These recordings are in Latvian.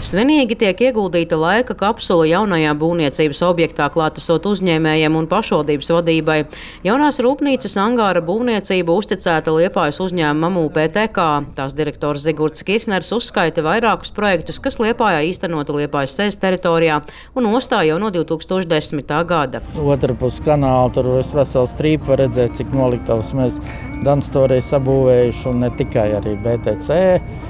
Svinīgi tiek ieguldīta laika kapsula jaunajā būvniecības objektā, klātesot uzņēmējiem un pašvaldības vadībai. Jaunās rūpnīcas angāra būvniecība uzticēta Liepājas uzņēmumam UPTK. Tās direktors Zigurds Kirhners uzskaita vairākus projektus, kas Liepājā īstenoti Liepājas SEZ teritorijā un ostā jau no 2010. gada. Otrpus kanāla tur vesels strīpa var redzēt, cik noliktavas mēs Danstorē sabūvējuši, un ne tikai arī BTC.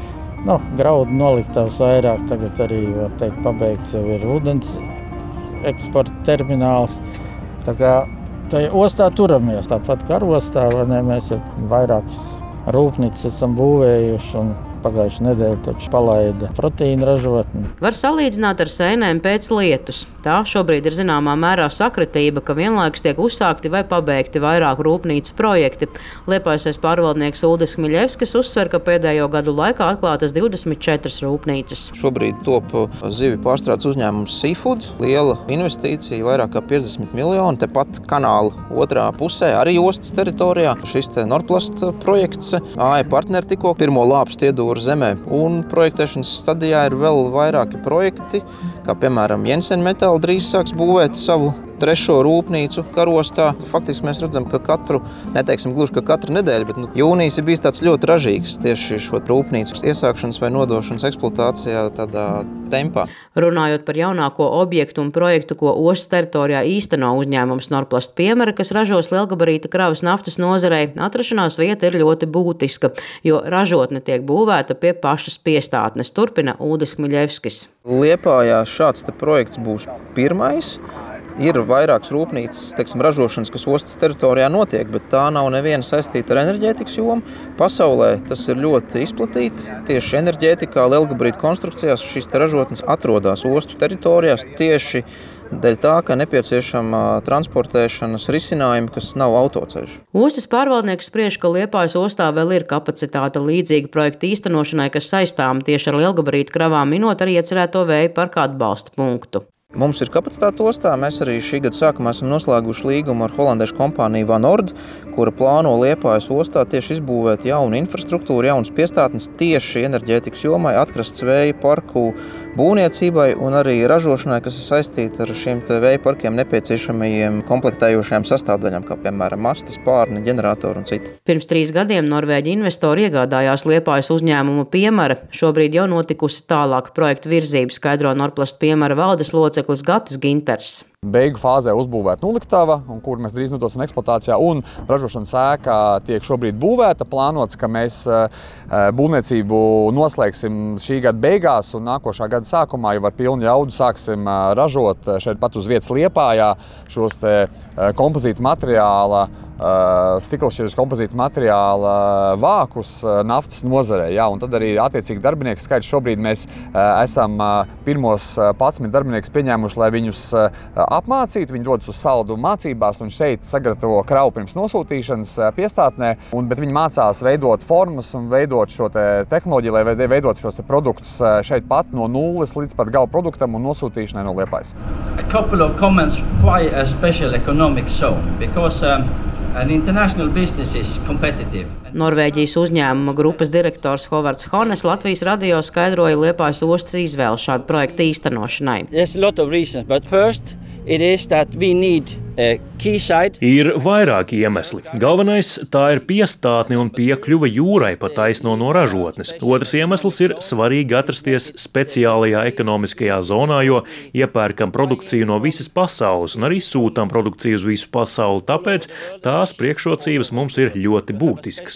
Graudu noliktavas vairāk, tagad arī, var teikt, pabeigts jau ir ūdens eksporta termināls. Tā kā tajā ostā turamies, tāpat kā ostā, vai ne, mēs jau vairākas rūpnīcas esam būvējuši, un pagājušajā nedēļā taču palaida proteīna ražotni. Var salīdzināt ar sēnēm pēc lietus. Tā šobrīd ir zināmā mērā sakritība, ka vienlaikus tiek uzsākti vai pabeigti vairāku rūpnīcu projekti. Liepājas pārvaldnieks Uldis Hmiļevskis uzsver, ka pēdējo gadu laikā atklātas 24 rūpnīcas. Šobrīd top zivju pārstrādes uzņēmums Seafood. Liela investīcija, vairāk kā 50 miljoni. Tepat kanāla otrā pusē, arī ostas teritorijā. Šis te Norplast projekts, AE partneri tikko pirmo lāpstu iedūra zemē. Un projektēšanas stadijā ir vēl vairāki projekti, kā piemēram Jensen Metal drīz sāks būvēt savu trešo rūpnīcu Karostā. Faktiski mēs redzam, ka neteiksim gluži, ka katru nedēļu, bet jūnijas ir bijis tāds ļoti ražīgs tieši šo rūpnīcu iesākšanas vai nodošanas eksploatācijā tādā tempā. Runājot par jaunāko objektu un projektu, ko ostas teritorijā īsteno uzņēmums Norplast Piemere, kas ražos lielgabarīta kravas naftas nozarei, atrašanās vieta ir ļoti būtiska, jo ražotne tiek būvēta pie pašas piestātnes, turpina Uldis Hmiļevskis. Liepājā šāds projekts būs pirmais. Ir vairākas rūpnīcas, ražošanas, kas ostas teritorijā notiek, bet tā nav neviena saistīta ar enerģētikas jomu. Pasaulē tas ir ļoti izplatīti. Tieši enerģētikā, lielgabarīta konstrukcijās šīs ražotnes atrodas ostu teritorijās tieši dēļ tā, ka nepieciešama transportēšanas risinājumi, kas nav autoceļš. Ostas pārvaldnieks spriež, ka Liepājas ostā vēl ir kapacitāte līdzīga projekta īstenošanai, kas saistām tieši ar lielgabarīta kravām, minot arī iecerēto vēja parka atbalsta punktu. Mums ir kapacitāte ostā. Mēs arī šī gada sākumā esam noslēguši līgumu ar holandiešu kompāniju Van Ord, kura plāno Liepājas ostā tieši izbūvēt jaunu infrastruktūru, jaunas piestātnes tieši enerģētikas jomai, atkrastes vēja parku būvniecībai un arī ražošanai, kas ir saistīta ar šiem vēja parkiem nepieciešamajiem komplektējošajām sastāvdaļām, kā piemēram masti, spārni, ģeneratori un citi. Pirms 3 gadiem Norvēģi investori iegādājās Liepājas uzņēmumu Piemere. Šobrīd jau notikusi tālāka projekta virzība, skaidro Norplast Piemere valdes loceklis Gatis Ginters. Beigu fāzē uzbūvēta noliktava, kur mēs drīz nodosim eksploatācijā, un ražošanas ēka tiek šobrīd būvēta. Plānots, ka mēs būvniecību noslēgsim šī gada beigās, un nākošā gada sākumā jau ar pilnu jaudu sāksim ražot šeit pat uz vietas Liepājā šos kompozītu materiāla, stiklšķiras kompozītu materiāla vākus naftas nozarē. Jā, un tad arī attiecīgi darbinieku skaits šobrīd mēs esam pirmos 11 darbiniekus pieņēmuši, lai viņus apmācītu. Viņi dodas uz saldu mācībās un šeit sagatavo kravu pirms nosūtīšanas piestātnē, bet viņi mācās veidot formas un veidot šo tehnoloģiju, lai veidot šos produktus šeit pat no nulles līdz pat gala produktam un nosūtīšanai no Liepājas. A couple of comments why a special economic zone, because an international business is competitive. Norvēģijas uzņēmuma grupas direktors Hovards Hones Latvijas radio skaidroja Liepājas ostas izvēli šādu projektu īstenošanai. There's a lot of reasons, but first it is that we need a quayside. Ir vairāki iemesli. Galvenais – tā ir piestātne un piekļuva jūrai pa taisno no ražotnes. Otrs iemesls ir svarīgi atrasties speciālajā ekonomiskajā zonā, jo iepērkam produkciju no visas pasaules un arī sūtam produkciju uz visu pasauli, tāpēc tās priekšrocības mums ir ļoti būtiskas.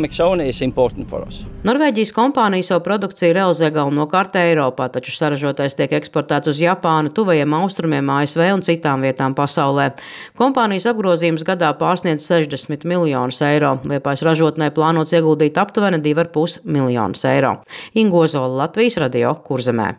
Norvēģijas kompānija savu produkciju realizē galvenokārt Eiropā, taču saražotais tiek eksportēts uz Japānu, tuvajiem austrumiem, ASV un citām vietām pasaulē. Kompānijas apgrozījums gadā pārsniedz 60 miljonus eiro. Liepājas ražotnē plānots ieguldīt aptuveni 2,5 miljonus eiro. Inga Ozola, Latvijas radio, Kurzemē.